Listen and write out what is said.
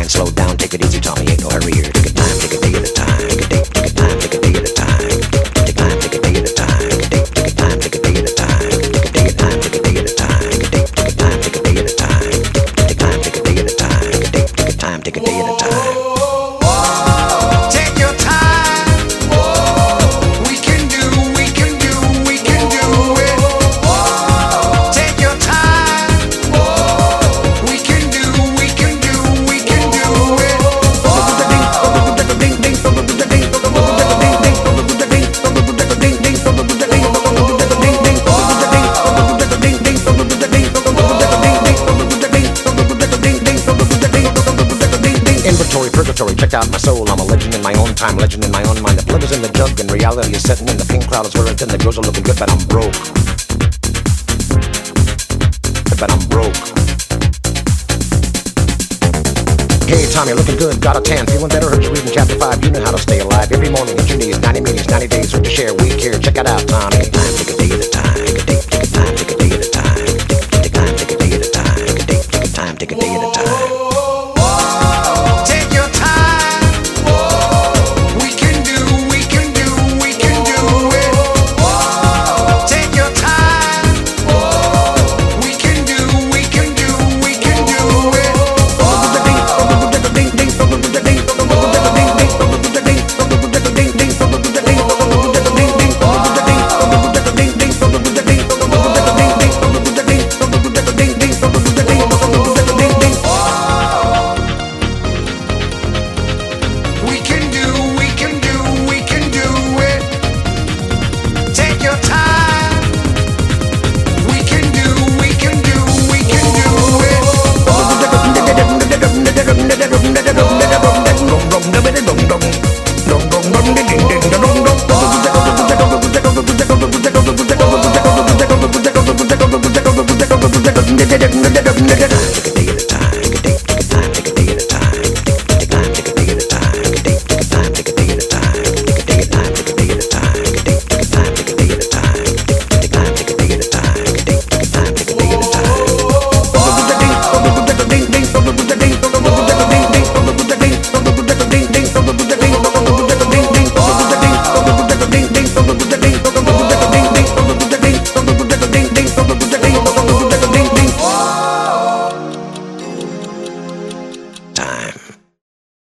mind slowed down. Take it easy, Tommy, ain't no hurry here. Take a time, take a day at a time. Take a day, take a time, take a day at a time. Take a time, take a day at a time. Take a day, take a time, take a day at a time. Take a day at a time, take a day at a time. Take a day, take a time, take a day at a time. Take a time, take a day at a time. Take a day, take a time, take a day at a time. Take your time. We can do it. Take your time. We can do Inventory, purgatory, check out my soul. I'm a legend in my own time, legend in my own mind. The blood is in the jug and reality is setting in. The pink cloud is wearing thin, the girls are looking good, but I'm broke. But I'm broke. Hey Tommy, looking good, got a tan, feeling better, heard you reading chapter 5. You know how to stay alive. Every morning you